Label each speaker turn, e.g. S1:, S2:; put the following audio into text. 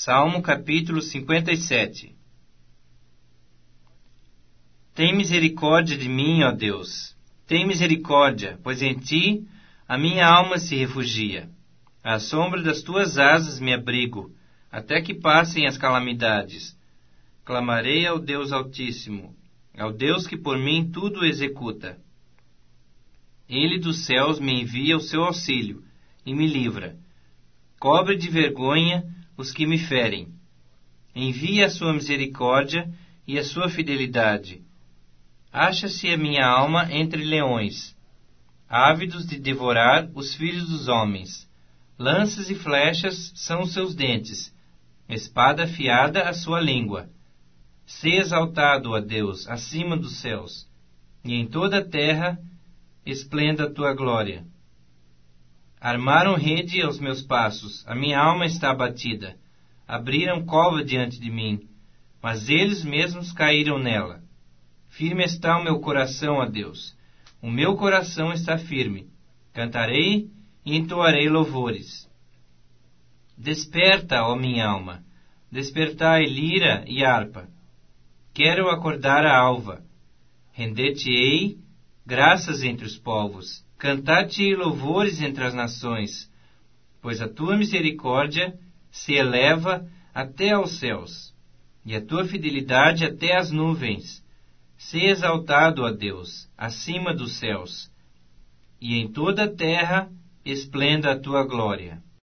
S1: Salmo capítulo 57. Tem misericórdia de mim, ó Deus. Tem misericórdia, pois em ti a minha alma se refugia. À sombra das tuas asas me abrigo, até que passem as calamidades. Clamarei ao Deus Altíssimo, ao Deus que por mim tudo executa. Ele dos céus me envia o seu auxílio e me livra. Cobre de vergonha os que me ferem. Envia a sua misericórdia e a sua fidelidade. Acha-se a minha alma entre leões, ávidos de devorar os filhos dos homens. Lanças e flechas são os seus dentes, espada afiada a sua língua. Sê exaltado, ó Deus, acima dos céus, e em toda a terra esplenda a tua glória. Armaram rede aos meus passos, a minha alma está abatida. Abriram cova diante de mim, mas eles mesmos caíram nela. Firme está o meu coração, ó Deus. O meu coração está firme. Cantarei e entoarei louvores. Desperta, ó minha alma. Despertai lira e harpa. Quero acordar a alva. Render-te-ei graças entre os povos. Cantar-te-ei louvores entre as nações. Pois a tua misericórdia se eleva até aos céus, e a tua fidelidade até as nuvens. Sê exaltado, ó Deus, acima dos céus, e em toda a terra esplenda a tua glória.